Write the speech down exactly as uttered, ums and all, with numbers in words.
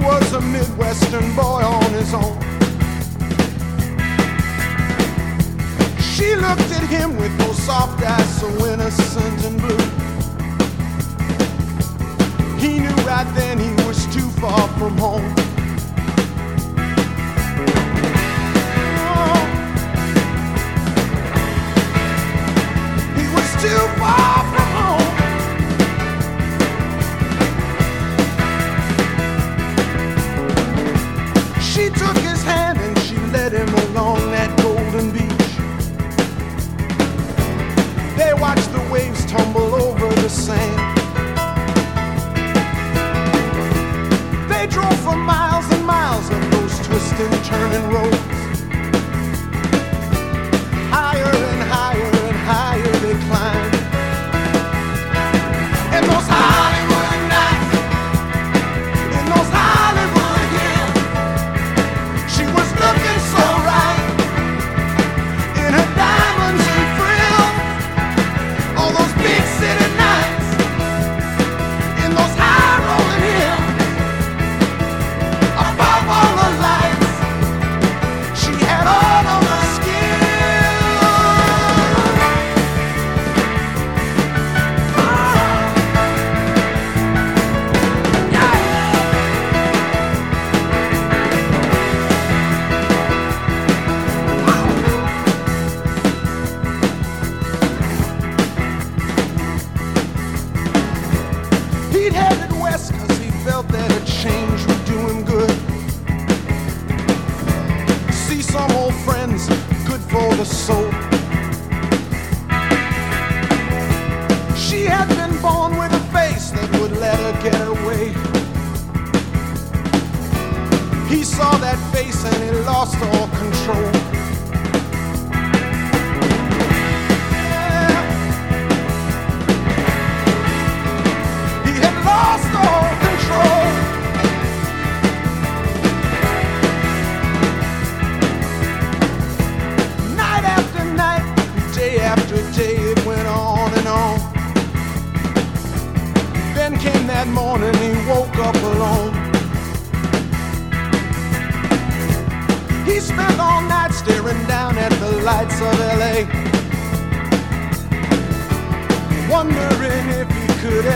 was a Midwestern boy on his own. She looked at him with those soft eyes so innocent and blue. He knew right then he was too far from home. Oh, he was too far from home. She took his hand and she led him along that golden beach. They watched the waves tumble over the sand. They drove for miles and miles of those twisting, turning roads. Higher and higher and higher they climbed. And those Hollywood nights, in those Hollywood hills, she was looking so right in her diamonds and frills. All those big city nights, in those high rolling hills, above all the lights, she had all of the skill. Yeah. He'd headed west cause he felt that a change would do him good. See some old friends, good for the soul. She had been born with a face that would let her get away. He saw that face and he lost all control. Yeah. He had lost all control. Night after night, day after day, it went on and on. Then came that morning, he woke up alone. He spent all night staring down at the lights of L A, wondering if he could